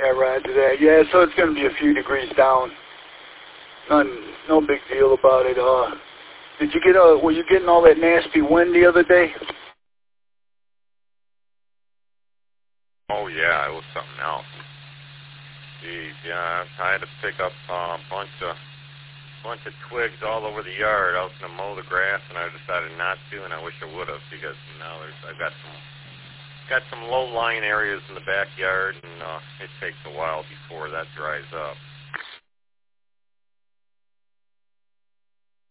Yeah, roger that. Yeah, so it's going to be a few degrees down. No big deal about it. Did you get were you getting all that nasty wind the other day? Oh yeah, it was something else. Geez, yeah, I had to pick up a bunch of twigs all over the yard. I was going to mow the grass, and I decided not to, and I wish I would have, because now I've got some low-lying areas in the backyard, and it takes a while before that dries up.